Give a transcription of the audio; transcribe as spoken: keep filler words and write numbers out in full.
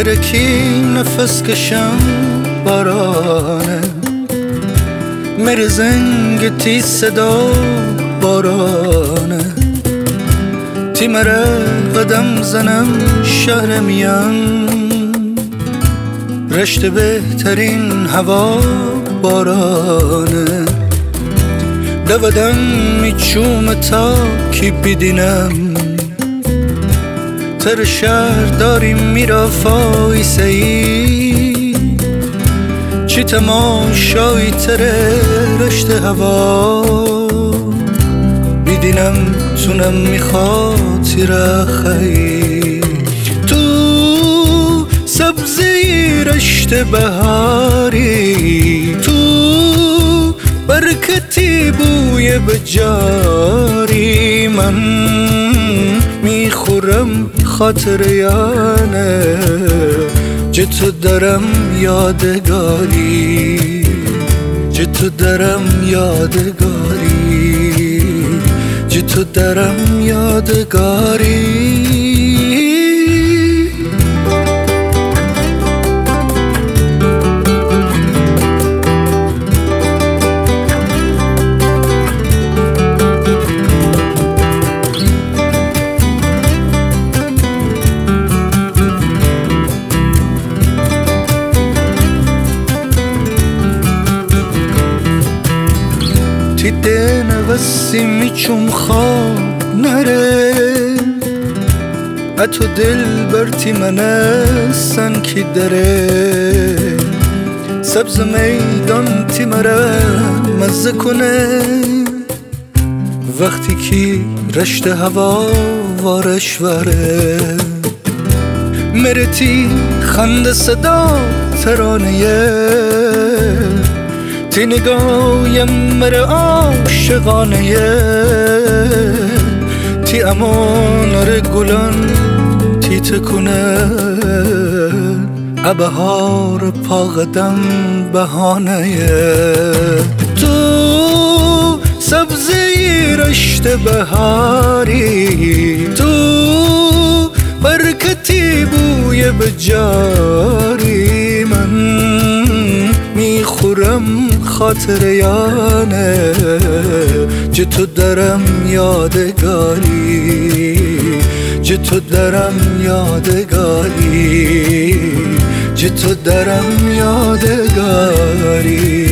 ترکی نفس کشم بارانه میره زنگ تی صدا بارانه تی مره قدم زنم شهر میان رشته بهترین هوا بارانه دوادم میچوم تا کی بیدینم تر شهر داریم میرا فایسه ای چی تماشایی تر رشته هوا بیدینم تونم میخواد رخی تو سبزی رشته بهاری تو برکتی بوی بجاری من میخورم خاطر یانه جه تو درم یادگاری جه تو درم یادگاری جه تو درم یادگاری تی دنه وسی میچوم خواب نره اتو دل برتی منه سن کی دره سبز میدان تی مره مزه کنه وقتی کی رشته هوا وارش وره میره تی خنده صدا ترانه تی نگایم مره عاشقانه تی امانر گلان تی تکونه ابهار پا قدم بهانه تو سبزی رشته بهاری تو برکتی بوی بجاری من میخورم خاطر یانه جه تو درم یادگاری جه تو درم یادگاری جه تو درم یادگاری